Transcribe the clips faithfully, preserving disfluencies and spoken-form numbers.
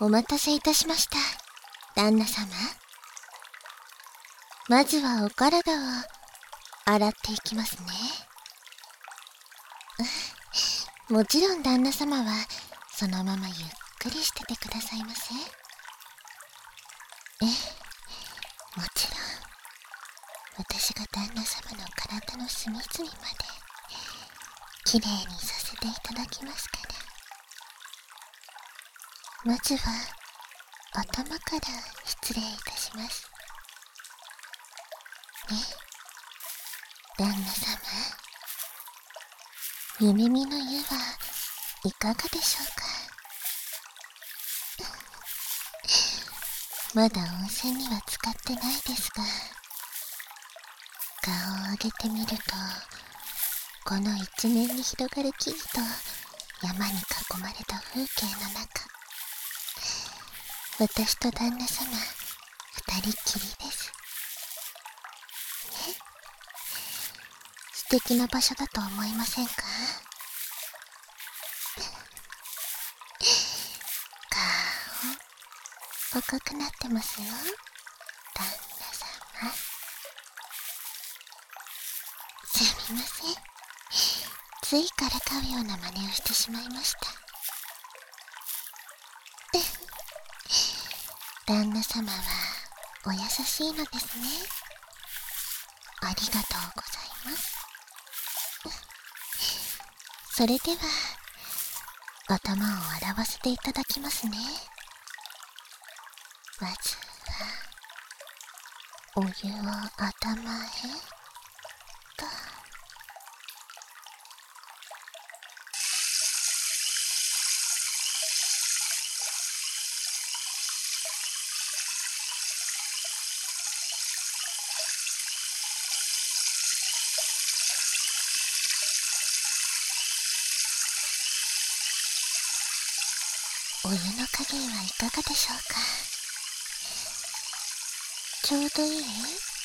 お待たせいたしました、旦那様。まずはお体を洗っていきますね。もちろん旦那様はそのままゆっくりしててくださいませ。ええ、もちろん私が旦那様の体の隅々まできれいにさせていただきますから。まずは頭から失礼いたします。ね、旦那様、夢見の湯はいかがでしょうか。まだ温泉には浸かってないですが、顔を上げてみると、この一面に広がる木々と山に囲まれた風景の中、私と旦那様二人きりです。ね、素敵な場所だと思いませんか。顔赤くなってますよ、旦那様。すみません、ついからかうような真似をしてしまいました。旦那様はお優しいのですね。ありがとうございます。それでは頭を洗わせていただきますね。まずはお湯を頭へと。お湯の加減はいかがでしょうか。ちょうどいい？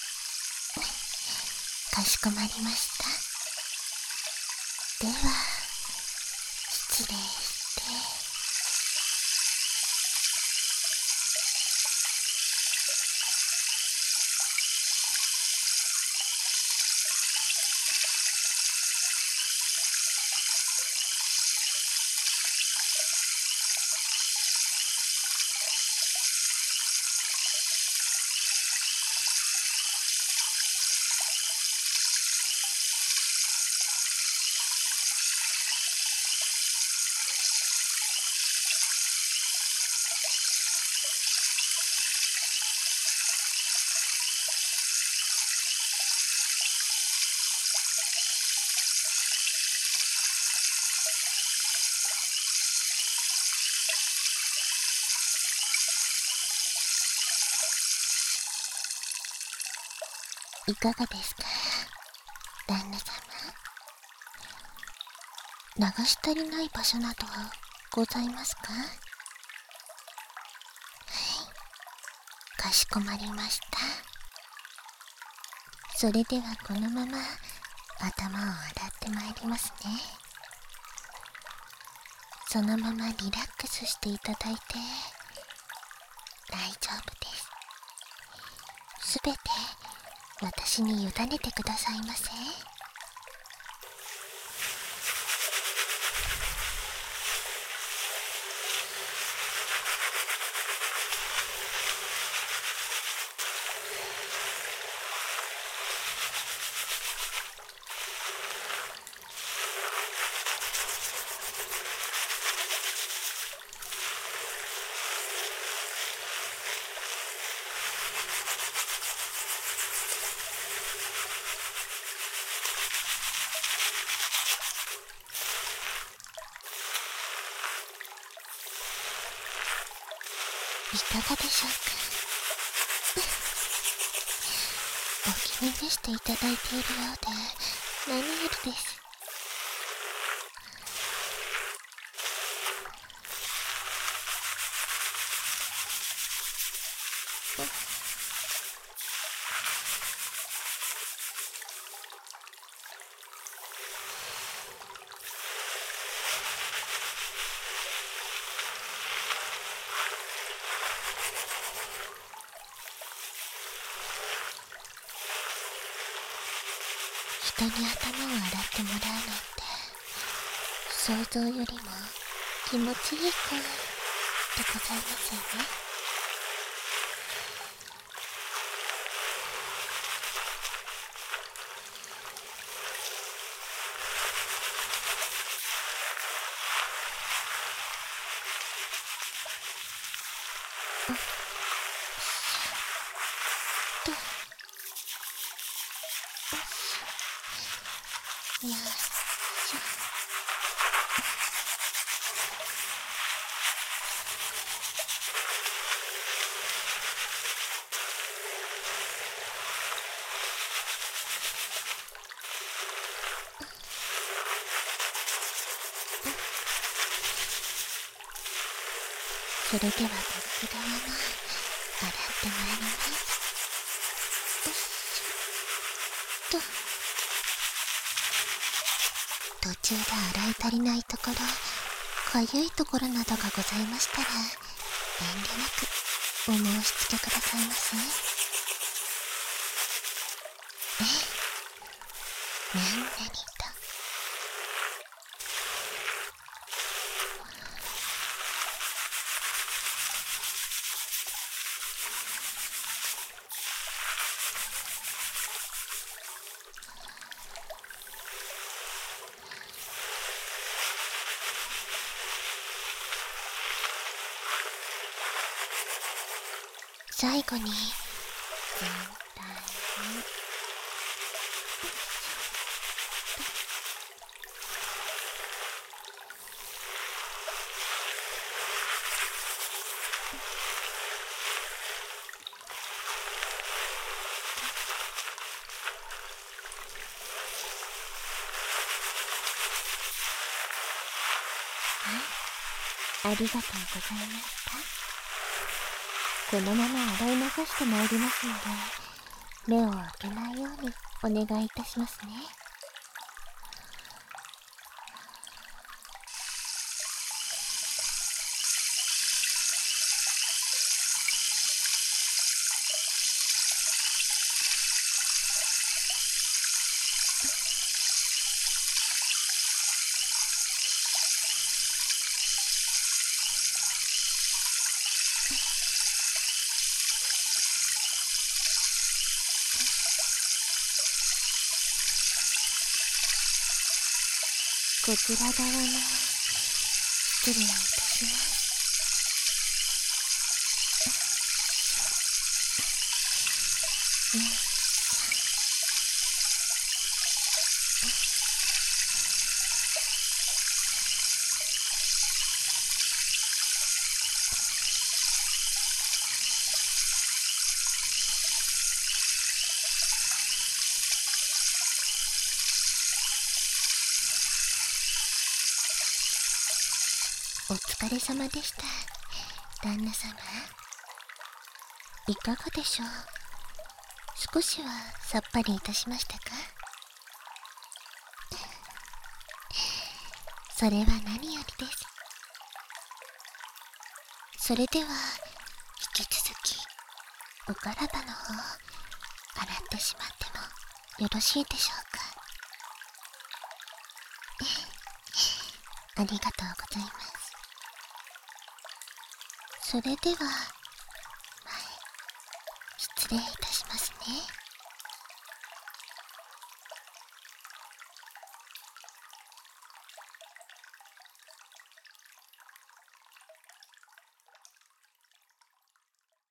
かしこまりました。では失礼して。いかがですか、旦那様。流し足りない場所などございますか。はい、かしこまりました。それではこのまま頭を洗ってまいりますね。そのままリラックスしていただいて大丈夫です。すべて私に委ねてくださいませ。いかがでしょうか。お気に召していただいているようで何よりです。 人に頭を洗ってもらうなんて想像よりも気持ちいい行為でございますよね。よいしょ。それでは僕側も洗ってまいります。よいしょっと。途中で洗い足りないところ、かゆいところなどがございましたら、遠慮なくお申し付けくださいませ。ええ、なんなりと。最後に全体にはい、ありがとうございました。このまま洗い流してまいりますので、目を開けないようにお願いいたしますね。こちら側も失礼いたします。よいしょ。お疲れ様でした、旦那様。いかがでしょう。少しはさっぱりいたしましたか。それは何よりです。それでは引き続きお体の方洗ってしまってもよろしいでしょうか。ありがとうございます。それでは、はい、失礼いたしますね。